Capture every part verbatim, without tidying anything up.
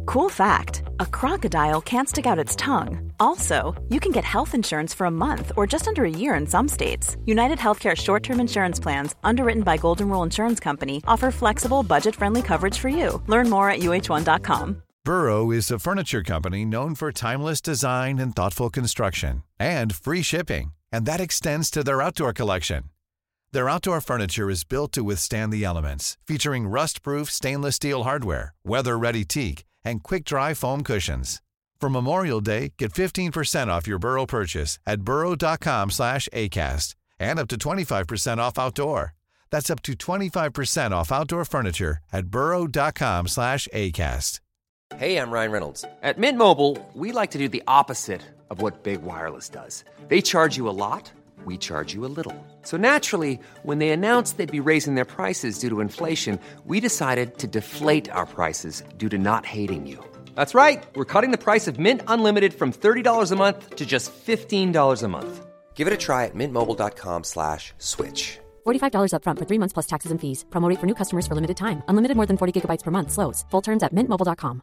Cool fact, a crocodile can't stick out its tongue. Also, you can get health insurance for a month or just under a year in some states. United Healthcare short-term insurance plans, underwritten by Golden Rule Insurance Company, offer flexible, budget-friendly coverage for you. Learn more at U H one dot com. Burrow is a furniture company known for timeless design and thoughtful construction, and free shipping, and that extends to their outdoor collection. Their outdoor furniture is built to withstand the elements, featuring rust-proof stainless steel hardware, weather-ready teak, and quick-dry foam cushions. For Memorial Day, get fifteen percent off your Burrow purchase at burrow.com slash ACAST and up to twenty-five percent off outdoor. That's up to twenty-five percent off outdoor furniture at burrow.com slash ACAST. Hey, I'm Ryan Reynolds. At Mint Mobile, we like to do the opposite of what Big Wireless does. They charge you a lot, we charge you a little. So naturally, when they announced they'd be raising their prices due to inflation, we decided to deflate our prices due to not hating you. That's right. We're cutting the price of Mint Unlimited from thirty dollars a month to just fifteen dollars a month. Give it a try at mintmobile.com slash switch. forty-five dollars up front for three months plus taxes and fees. Promo rate for new customers for limited time. Unlimited more than forty gigabytes per month slows. Full terms at mint mobile dot com.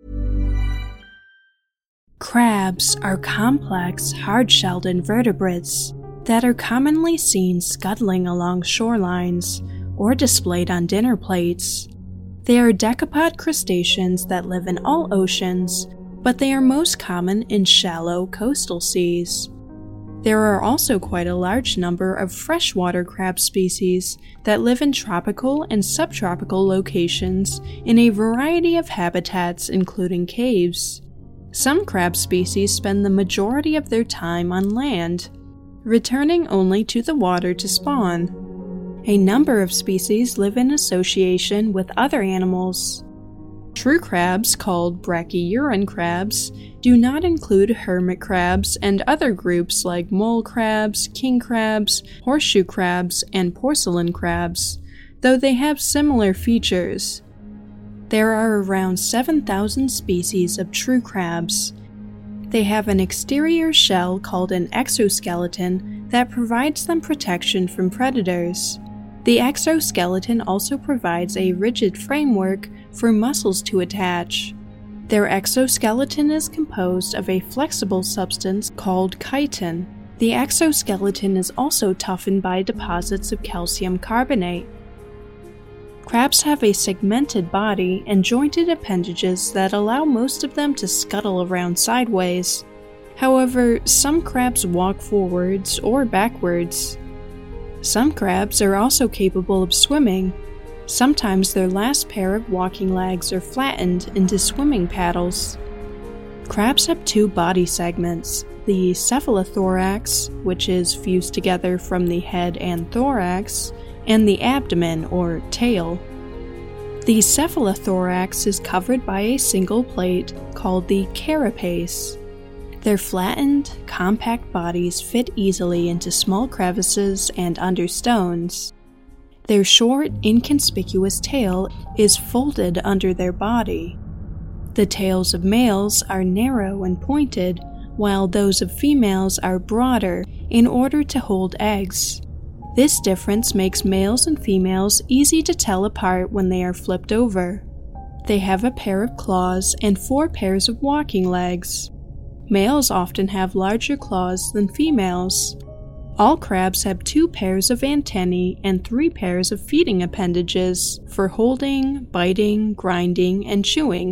Crabs are complex, hard-shelled invertebrates that are commonly seen scuttling along shorelines or displayed on dinner plates. They are decapod crustaceans that live in all oceans, but they are most common in shallow coastal seas. There are also quite a large number of freshwater crab species that live in tropical and subtropical locations in a variety of habitats, including caves. Some crab species spend the majority of their time on land, returning only to the water to spawn. A number of species live in association with other animals. True crabs, called brachyuran crabs, do not include hermit crabs and other groups like mole crabs, king crabs, horseshoe crabs, and porcelain crabs, though they have similar features. There are around seven thousand species of true crabs. They have an exterior shell called an exoskeleton that provides them protection from predators. The exoskeleton also provides a rigid framework for muscles to attach. Their exoskeleton is composed of a flexible substance called chitin. The exoskeleton is also toughened by deposits of calcium carbonate. Crabs have a segmented body and jointed appendages that allow most of them to scuttle around sideways. However, some crabs walk forwards or backwards. Some crabs are also capable of swimming. Sometimes their last pair of walking legs are flattened into swimming paddles. Crabs have two body segments, the cephalothorax, which is fused together from the head and thorax, and the abdomen or tail. The cephalothorax is covered by a single plate called the carapace. Their flattened, compact bodies fit easily into small crevices and under stones. Their short, inconspicuous tail is folded under their body. The tails of males are narrow and pointed, while those of females are broader in order to hold eggs. This difference makes males and females easy to tell apart when they are flipped over. They have a pair of claws and four pairs of walking legs. Males often have larger claws than females. All crabs have two pairs of antennae and three pairs of feeding appendages for holding, biting, grinding, and chewing.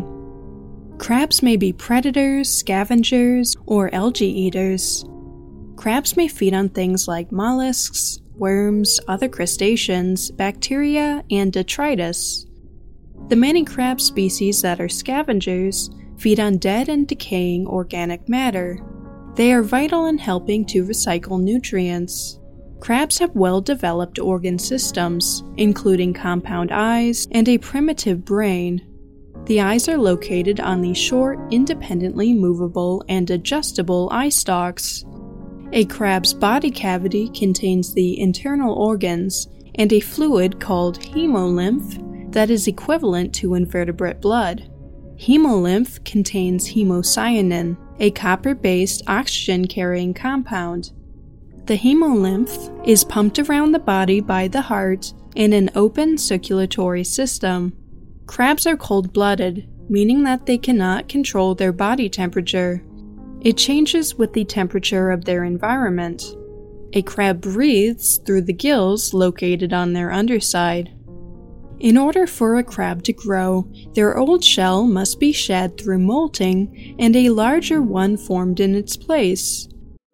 Crabs may be predators, scavengers, or algae eaters. Crabs may feed on things like mollusks, worms, other crustaceans, bacteria, and detritus. The many crab species that are scavengers feed on dead and decaying organic matter. They are vital in helping to recycle nutrients. Crabs have well-developed organ systems, including compound eyes and a primitive brain. The eyes are located on the short, independently movable, and adjustable eye stalks. A crab's body cavity contains the internal organs and a fluid called hemolymph that is equivalent to invertebrate blood. Hemolymph contains hemocyanin, a copper-based oxygen-carrying compound. The hemolymph is pumped around the body by the heart in an open circulatory system. Crabs are cold-blooded, meaning that they cannot control their body temperature. It changes with the temperature of their environment. A crab breathes through the gills located on their underside. In order for a crab to grow, their old shell must be shed through molting and a larger one formed in its place.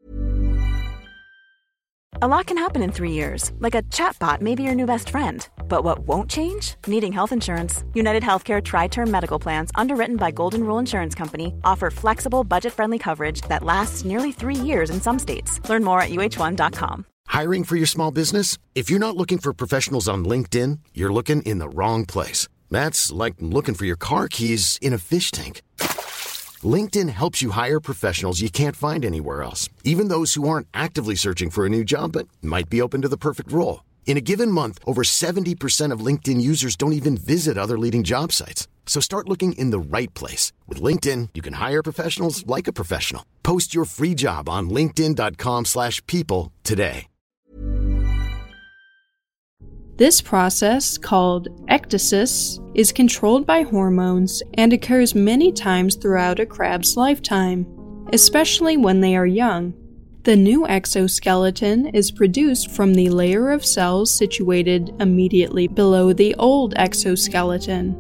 A lot can happen in three years, like a chatbot may be your new best friend. But what won't change? Needing health insurance. United Healthcare Tri-Term Medical Plans, underwritten by Golden Rule Insurance Company, offer flexible, budget-friendly coverage that lasts nearly three years in some states. Learn more at U H one dot com. Hiring for your small business? If you're not looking for professionals on LinkedIn, you're looking in the wrong place. That's like looking for your car keys in a fish tank. LinkedIn helps you hire professionals you can't find anywhere else, even those who aren't actively searching for a new job but might be open to the perfect role. In a given month, over seventy percent of LinkedIn users don't even visit other leading job sites. So start looking in the right place. With LinkedIn, you can hire professionals like a professional. Post your free job on linkedin dot com slash people today. This process, called ecdysis, is controlled by hormones and occurs many times throughout a crab's lifetime, especially when they are young. The new exoskeleton is produced from the layer of cells situated immediately below the old exoskeleton.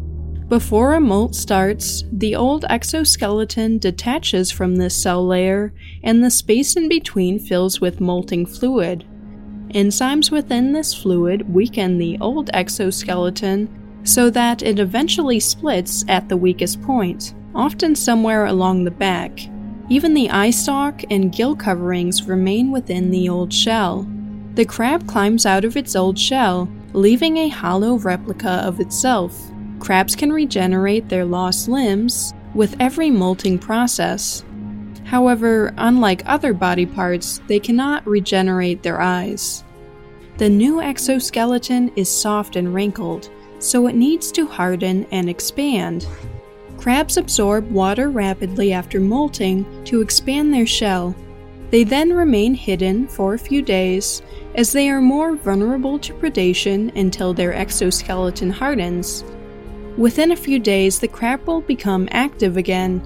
Before a molt starts, the old exoskeleton detaches from this cell layer, and the space in between fills with molting fluid. Enzymes within this fluid weaken the old exoskeleton so that it eventually splits at the weakest point, often somewhere along the back. Even the eye stalk and gill coverings remain within the old shell. The crab climbs out of its old shell, leaving a hollow replica of itself. Crabs can regenerate their lost limbs with every molting process. However, unlike other body parts, they cannot regenerate their eyes. The new exoskeleton is soft and wrinkled, so it needs to harden and expand. Crabs absorb water rapidly after molting to expand their shell. They then remain hidden for a few days, as they are more vulnerable to predation until their exoskeleton hardens. Within a few days, the crab will become active again.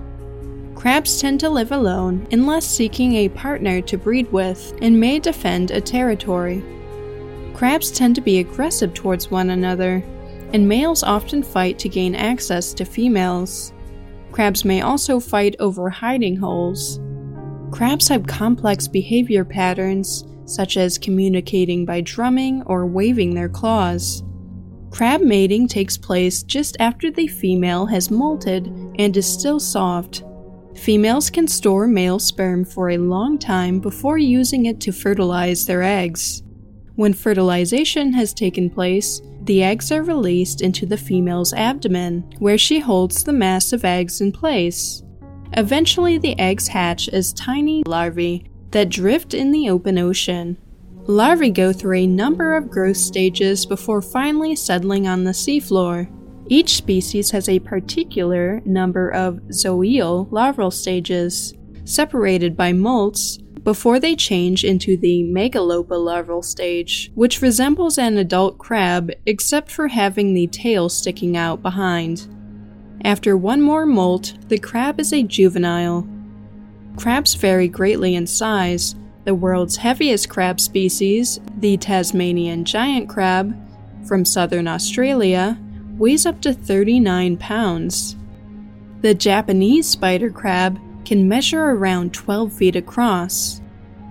Crabs tend to live alone unless seeking a partner to breed with, and may defend a territory. Crabs tend to be aggressive towards one another, and males often fight to gain access to females. Crabs may also fight over hiding holes. Crabs have complex behavior patterns, such as communicating by drumming or waving their claws. Crab mating takes place just after the female has molted and is still soft. Females can store male sperm for a long time before using it to fertilize their eggs. When fertilization has taken place, the eggs are released into the female's abdomen, where she holds the mass of eggs in place. Eventually, the eggs hatch as tiny larvae that drift in the open ocean. Larvae go through a number of growth stages before finally settling on the seafloor. Each species has a particular number of zoeal larval stages, separated by molts, before they change into the megalopa larval stage, which resembles an adult crab except for having the tail sticking out behind. After one more molt, the crab is a juvenile. Crabs vary greatly in size. The world's heaviest crab species, the Tasmanian giant crab, from southern Australia, weighs up to thirty-nine pounds. The Japanese spider crab can measure around twelve feet across.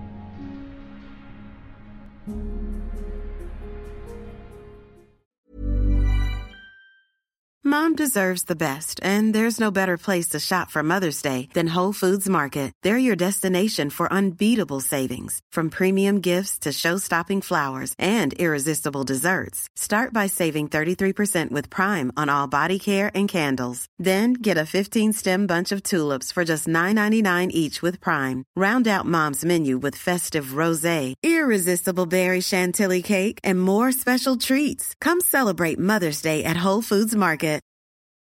Mom deserves the best, and there's no better place to shop for Mother's Day than Whole Foods Market. They're your destination for unbeatable savings, from premium gifts to show-stopping flowers and irresistible desserts. Start by saving thirty-three percent with Prime on all body care and candles. Then get a fifteen-stem bunch of tulips for just nine ninety-nine each with Prime. Round out Mom's menu with festive rosé, irresistible berry chantilly cake, and more special treats. Come celebrate Mother's Day at Whole Foods Market.